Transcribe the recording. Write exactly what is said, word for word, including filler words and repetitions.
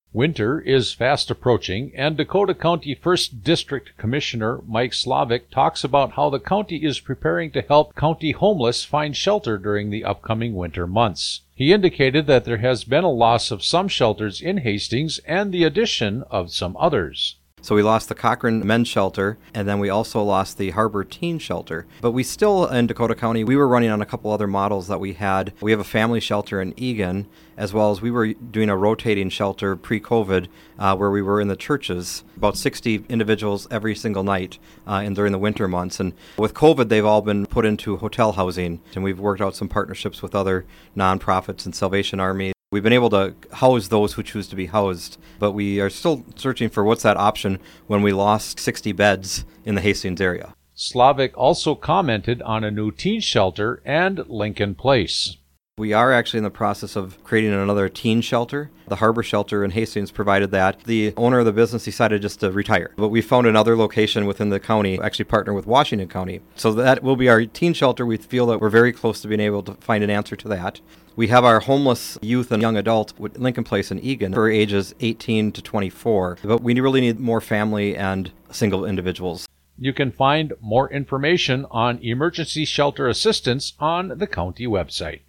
Winter is fast approaching, and Dakota County First District Commissioner Mike Slavik talks about how the county is preparing to help county homeless find shelter during the upcoming winter months. He indicated that there has been a loss of some shelters in Hastings and the addition of some others. So we lost the Cochrane Men's Shelter, and then we also lost the Harbor Teen Shelter. But we still, in Dakota County, we were running on a couple other models that we had. We have a family shelter in Eagan, as well as we were doing a rotating shelter pre-COVID, uh, where we were in the churches, about sixty individuals every single night uh, and during the winter months. And with COVID, they've all been put into hotel housing, and we've worked out some partnerships with other nonprofits and Salvation Army. We've been able to house those who choose to be housed, but we are still searching for what's that option when we lost sixty beds in the Hastings area. Slavik also commented on a new teen shelter and Lincoln Place. We are actually in the process of creating another teen shelter. The Harbor Shelter in Hastings provided that. The owner of the business decided just to retire. But we found another location within the county, actually partner with Washington County. So that will be our teen shelter. We feel that we're very close to being able to find an answer to that. We have our homeless youth and young adult with Lincoln Place in Eagan for ages eighteen to twenty-four. But we really need more family and single individuals. You can find more information on emergency shelter assistance on the county website.